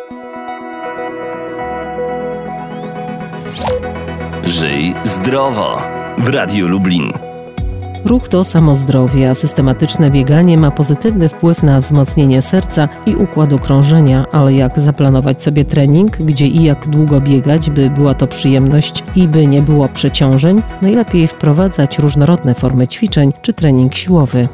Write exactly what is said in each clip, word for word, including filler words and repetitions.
Żyj zdrowo w Radiu Lublin. Ruch to samo zdrowie, a systematyczne bieganie ma pozytywny wpływ na wzmocnienie serca i układu krążenia, ale jak zaplanować sobie trening, gdzie i jak długo biegać, by była to przyjemność i by nie było przeciążeń, najlepiej wprowadzać różnorodne formy ćwiczeń czy trening siłowy.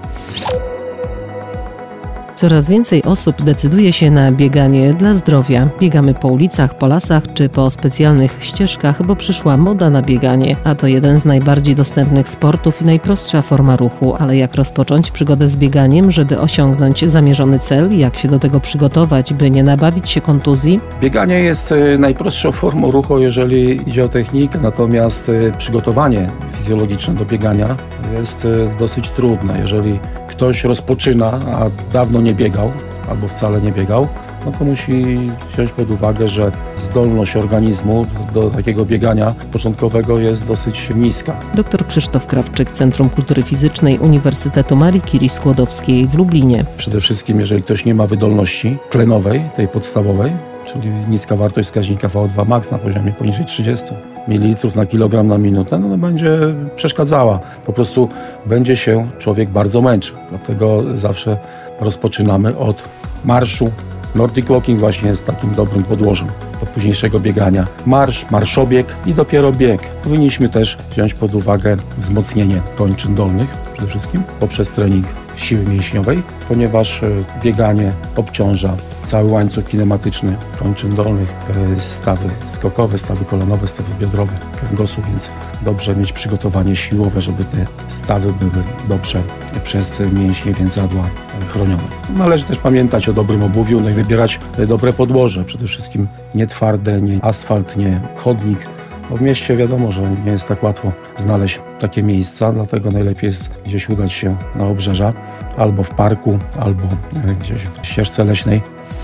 Coraz więcej osób decyduje się na bieganie dla zdrowia. Biegamy po ulicach, po lasach czy po specjalnych ścieżkach, bo przyszła moda na bieganie, a to jeden z najbardziej dostępnych sportów i najprostsza forma ruchu. Ale jak rozpocząć przygodę z bieganiem, żeby osiągnąć zamierzony cel? Jak się do tego przygotować, by nie nabawić się kontuzji? Bieganie jest najprostszą formą ruchu, jeżeli idzie o technikę, natomiast przygotowanie fizjologiczne do biegania jest dosyć trudne. Jeżeli ktoś rozpoczyna, a dawno nie biegał, albo wcale nie biegał, no to musi wziąć pod uwagę, że zdolność organizmu do takiego biegania początkowego jest dosyć niska. Doktor Krzysztof Krawczyk, Centrum Kultury Fizycznej Uniwersytetu Marii Curie Skłodowskiej w Lublinie. Przede wszystkim, jeżeli ktoś nie ma wydolności tlenowej, tej podstawowej, czyli niska wartość wskaźnika V O dwa max na poziomie poniżej trzydzieści mililitrów na kilogram na minutę, no to będzie przeszkadzała. Po prostu będzie się człowiek bardzo męczył. Dlatego zawsze rozpoczynamy od marszu. Nordic walking właśnie jest takim dobrym podłożem do późniejszego biegania. Marsz, marszobieg i dopiero bieg. Powinniśmy też wziąć pod uwagę wzmocnienie kończyn dolnych przede wszystkim poprzez trening siły mięśniowej, ponieważ bieganie obciąża cały łańcuch kinematyczny kończyn dolnych, stawy skokowe, stawy kolanowe, stawy biodrowe, kręgosłup, więc dobrze mieć przygotowanie siłowe, żeby te stawy były dobrze przez mięśnie więzadła chronione. Należy też pamiętać o dobrym obuwiu, no i wybierać dobre podłoże, przede wszystkim nie twarde, nie asfalt, nie chodnik. Bo w mieście wiadomo, że nie jest tak łatwo znaleźć takie miejsca, dlatego najlepiej jest gdzieś udać się na obrzeża, albo w parku, albo gdzieś w ścieżce leśnej.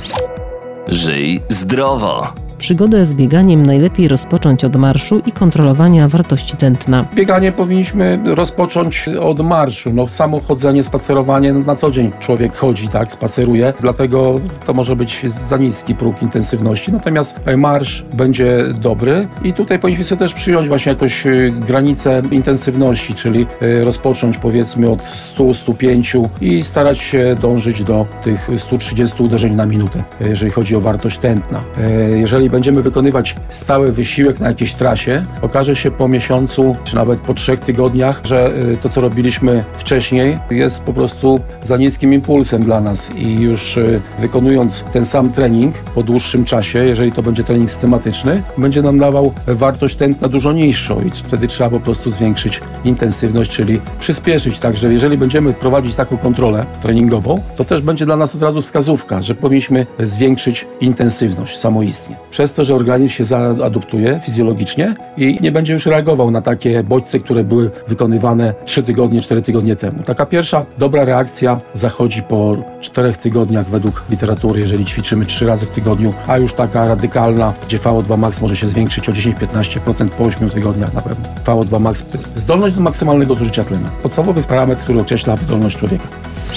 Żyj zdrowo. Przygodę z bieganiem najlepiej rozpocząć od marszu i kontrolowania wartości tętna. Bieganie powinniśmy rozpocząć od marszu. No, samo chodzenie, spacerowanie, no, na co dzień człowiek chodzi, tak, spaceruje, dlatego to może być za niski próg intensywności. Natomiast marsz będzie dobry i tutaj powinniśmy sobie też przyjąć właśnie jakąś granicę intensywności, czyli rozpocząć powiedzmy od stu do stu pięciu i starać się dążyć do tych stu trzydziestu uderzeń na minutę, jeżeli chodzi o wartość tętna. Jeżeli będziemy wykonywać stały wysiłek na jakiejś trasie, okaże się po miesiącu, czy nawet po trzech tygodniach, że to, co robiliśmy wcześniej, jest po prostu za niskim impulsem dla nas i już wykonując ten sam trening po dłuższym czasie, jeżeli to będzie trening systematyczny, będzie nam dawał wartość tętna dużo niższą i wtedy trzeba po prostu zwiększyć intensywność, czyli przyspieszyć. Także jeżeli będziemy prowadzić taką kontrolę treningową, to też będzie dla nas od razu wskazówka, że powinniśmy zwiększyć intensywność samoistnie. Przez to, że organizm się zaadoptuje fizjologicznie i nie będzie już reagował na takie bodźce, które były wykonywane trzy tygodnie, cztery tygodnie temu. Taka pierwsza dobra reakcja zachodzi po czterech tygodniach według literatury, jeżeli ćwiczymy trzy razy w tygodniu, a już taka radykalna, gdzie V O dwa max może się zwiększyć o dziesięć do piętnastu procent po ośmiu tygodniach na pewno. V O dwa max to jest zdolność do maksymalnego zużycia tlenu. Podstawowy parametr, który określa wydolność człowieka.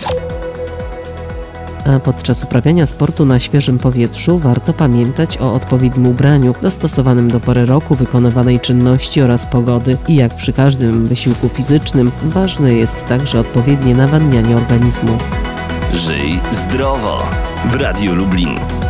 A podczas uprawiania sportu na świeżym powietrzu warto pamiętać o odpowiednim ubraniu, dostosowanym do pory roku, wykonywanej czynności oraz pogody. I jak przy każdym wysiłku fizycznym, ważne jest także odpowiednie nawadnianie organizmu. Żyj zdrowo w Radiu Lublin.